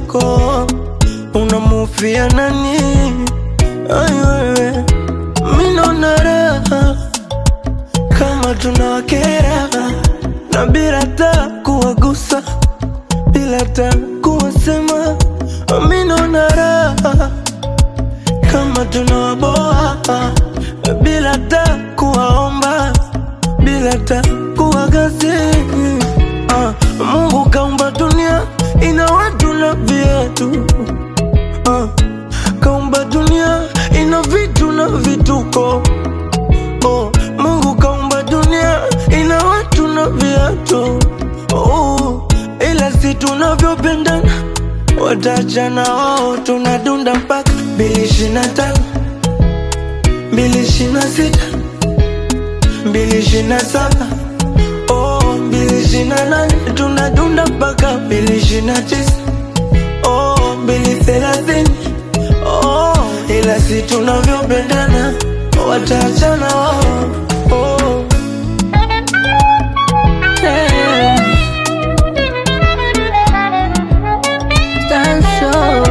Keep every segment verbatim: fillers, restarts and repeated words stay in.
vituko. Unamufia nani? Ay wewe, mimi naona raha kama tunawakera, na bila ta kuwagusa, bila ta kuwasema. Mimi naona raha kama tunawaboa, bila ta kuwaomba, bila ta kuwagazi. uh, Mungu kaumba dunia ina watu na viatu. uh, Kaumba dunia ina vitu na vituko. oh, Mungu kaumba dunia ina watu na viatu. oh, Ila si tunavyopendana watachana wao. Tunadunda mpaka mbili ishirini na tano, mbili ishirini na sita, mbili ishirini na saba, oh, mbili ishirini na nane. Tunadunda mpaka mbili ishirini na tisa, oh, mbili thelathini. Oh, ila si tunavyopendana watachana wao. oh. Hey. Stanso.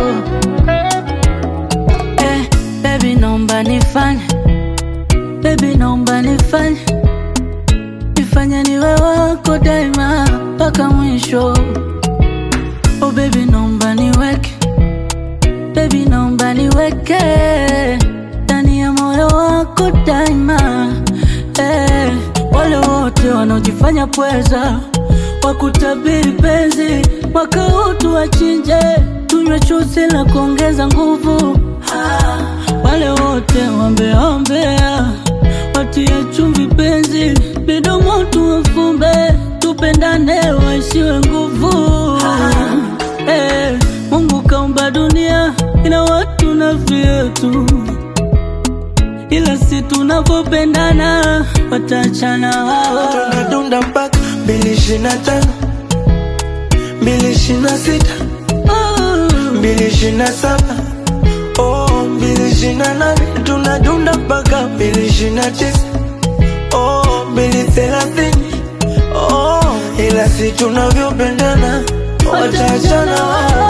Eh, baby naomba nifanye, baby naomba nifanye, nifanye niwe wako daima mpaka mwisho. Oh baby naomba niweke, baby naomba niweke ndani ya moyo wako daima. Eh, wale wote wanaojifanya pweza wakutabiri penzi, mwaka huu tuwachinje, tunywe chuzi la kuongeza nguvu. ah, Wale wote wambeombea watie chumvi penzi, midomo tuwafumbe, tupendane waishiwe nguvu. ah, eh, Mungu kaumba dunia ina watu na vyetu, ila si tunapopendana watachana wao. Tunadunda mpaka mbili ishirini na tano, mbili ishirini na sita, mbili ishirini na saba, oh, mbili ishirini na nane. Tunadunda mpaka mbili ishirini na tisa, oh, mbili thelathini. Oh, ila si tunavyopendana watachana wao.